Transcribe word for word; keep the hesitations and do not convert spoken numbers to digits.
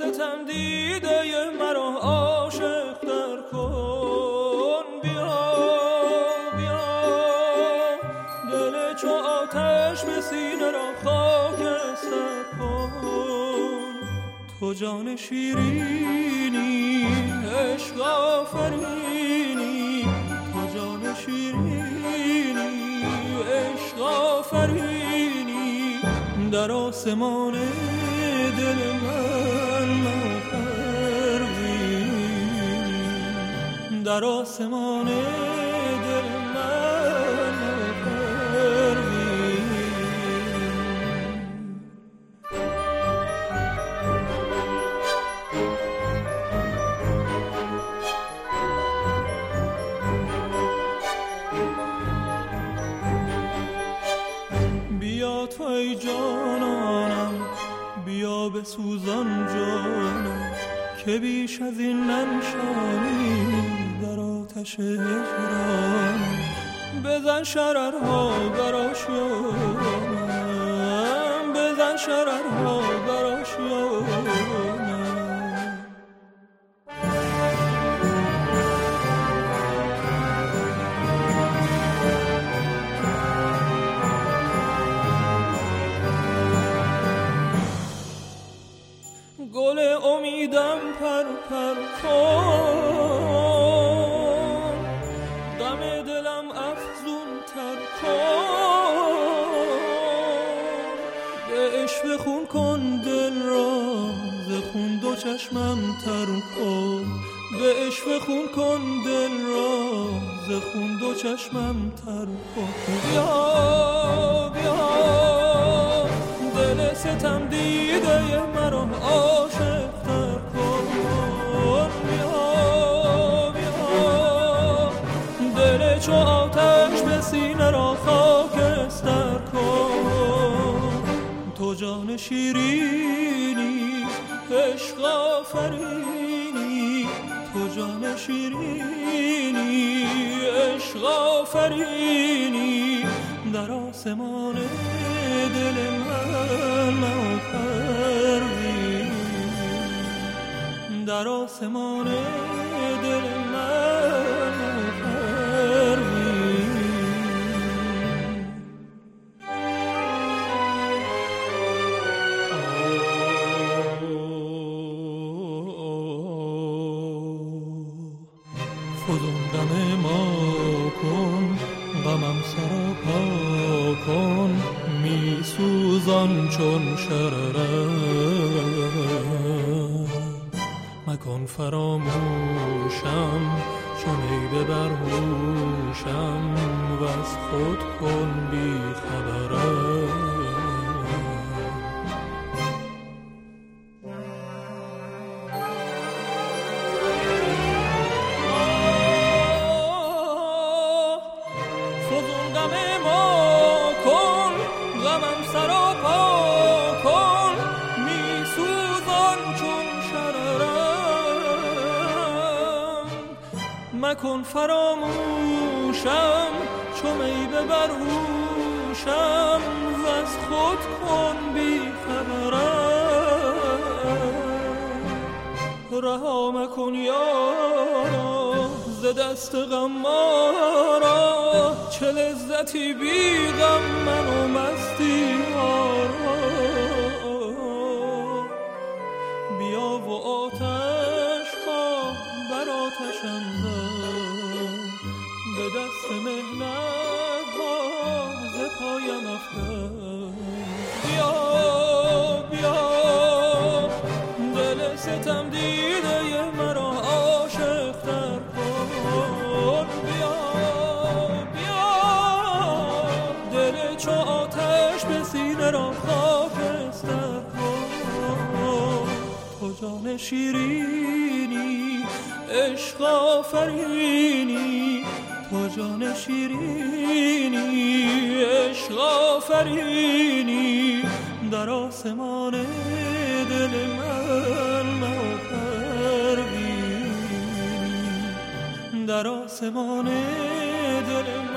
ستم دیده مرا عاشق در کن. بیا بیا دل چو آتش به سینه را خاکستر کن. تو جان شیرینی عشق آفرینی، تو جان شیرینی عشق آفرینی، در آسمان دل من پروین، در آسمان دل من پروین. بیا تو ای جانانم، بیا به سوزان جانم، که بیش از این ننشانی در آتش هجران. بزن شررها بر آشیانم، بزن شررها بر آشیانم. گل امیدم پر پر کن، دم دلم افزون تر کن. به عشق خون کن دل را، ز خون دو چشمم تر کن. به عشق خون کن دل را، ز خون دو چشمم تر کن. بیا بیا دل ستم دیده مرا عاشق تر کن. بیا بیا دل چو آتش به سینه را خاکستر کن. تو جان شیرینی عشق آفرینی، تو جان شیرینی عشق آفرینی، در آسمان دل من پروین، در آسمان دل من پروین. فزون دم ما کن، غمم سراپا کن، می سوزان چون شررم. مکن فراموشم چون ای ببر هوشم، و از خود کن بی خبرم. مکن فراموشم چو می ببر هوشم، و از خود کن بی خبرم. رها مکن یارا ز دست غمارا، چه لذتی بی غم من و مستی آرا. بیا و آتش ها بر آتشم زد، به دست مهنت ها ز پایم افکن. بیا بیا دل ستم دیده مرا عاشق تر کن. بیا بیا دل چو آتش به سینه را خاکستر کن. تو جان شیرینی عشق آفرینی، تو جان شیرینی عشق آفرینی، در آسمان دل من پروین، در آسمان دل من